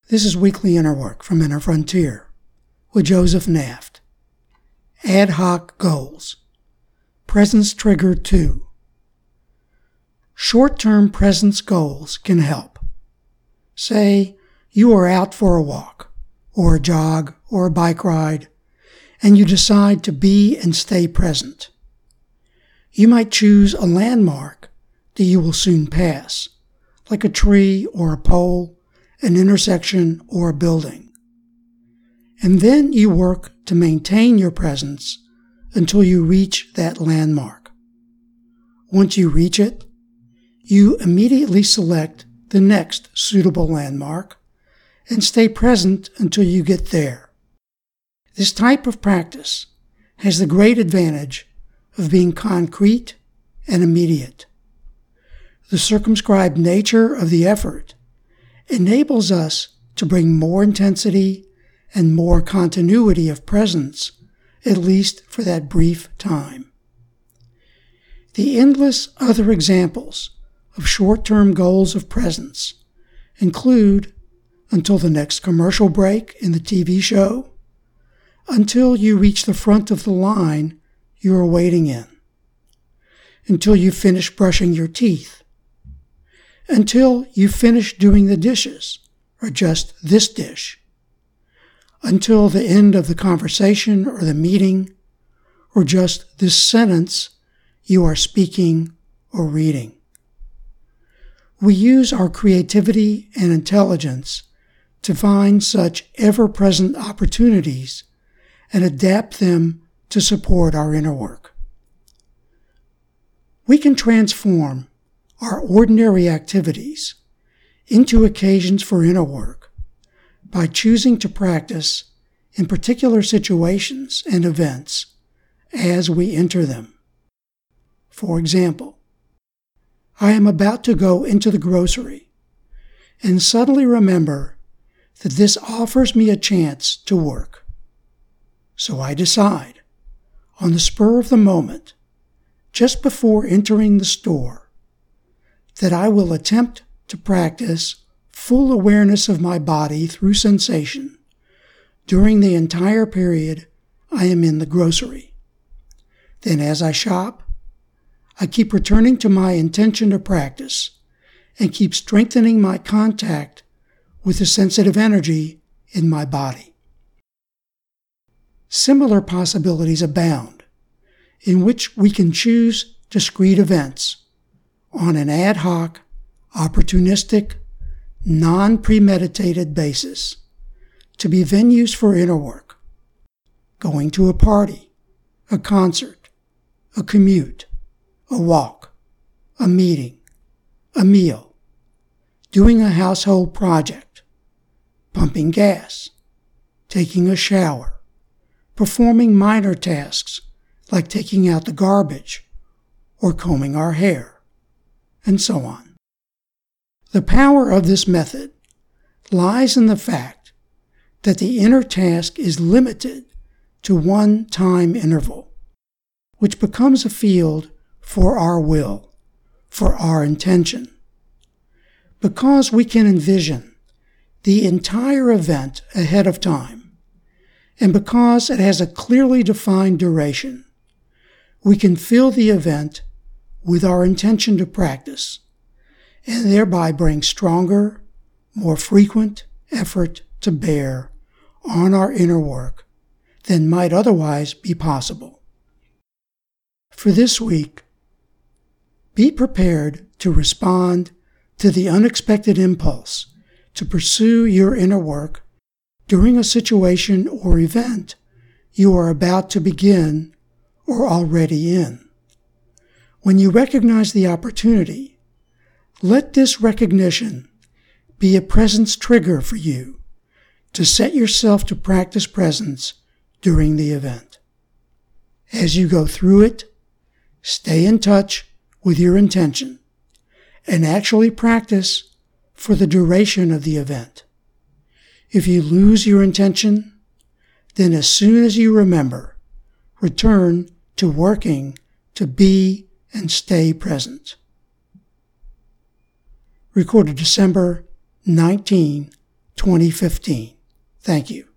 This is Weekly Inner Work from Inner Frontier with Joseph Naft. Ad hoc goals. Presence Trigger 2. Short-term presence goals can help. Say you are out for a walk, or a jog, or a bike ride, and you decide to be and stay present. You might choose a landmark that you will soon pass, like a tree or a pole, an intersection, or a building. And then you work to maintain your presence until you reach that landmark. Once you reach it, you immediately select the next suitable landmark and stay present until you get there. This type of practice has the great advantage of being concrete and immediate. The circumscribed nature of the effort enables us to bring more intensity and more continuity of presence, at least for that brief time. The endless other examples of short-term goals of presence include until the next commercial break in the TV show, until you reach the front of the line you are waiting in, until you finish brushing your teeth, until you finish doing the dishes, or just this dish, until the end of the conversation or the meeting, or just this sentence you are speaking or reading. We use our creativity and intelligence to find such ever-present opportunities and adapt them to support our inner work. We can transform our ordinary activities into occasions for inner work by choosing to practice in particular situations and events as we enter them. For example, I am about to go into the grocery and suddenly remember that this offers me a chance to work. So I decide, on the spur of the moment, just before entering the store, that I will attempt to practice full awareness of my body through sensation during the entire period I am in the grocery. Then as I shop, I keep returning to my intention to practice and keep strengthening my contact with the sensitive energy in my body. Similar possibilities abound in which we can choose discrete events on an ad hoc, opportunistic, non-premeditated basis to be venues for inner work. Going to a party, a concert, a commute, a walk, a meeting, a meal, doing a household project, pumping gas, taking a shower, performing minor tasks like taking out the garbage or combing our hair, and so on. The power of this method lies in the fact that the inner task is limited to one time interval, which becomes a field for our will, for our intention. Because we can envision the entire event ahead of time, and because it has a clearly defined duration, we can fill the event with our intention to practice, and thereby bring stronger, more frequent effort to bear on our inner work than might otherwise be possible. For this week, be prepared to respond to the unexpected impulse to pursue your inner work during a situation or event you are about to begin or already in. When you recognize the opportunity, let this recognition be a presence trigger for you to set yourself to practice presence during the event. As you go through it, stay in touch with your intention and actually practice for the duration of the event. If you lose your intention, then as soon as you remember, return to working to be and stay present. Recorded December 19, 2015. Thank you.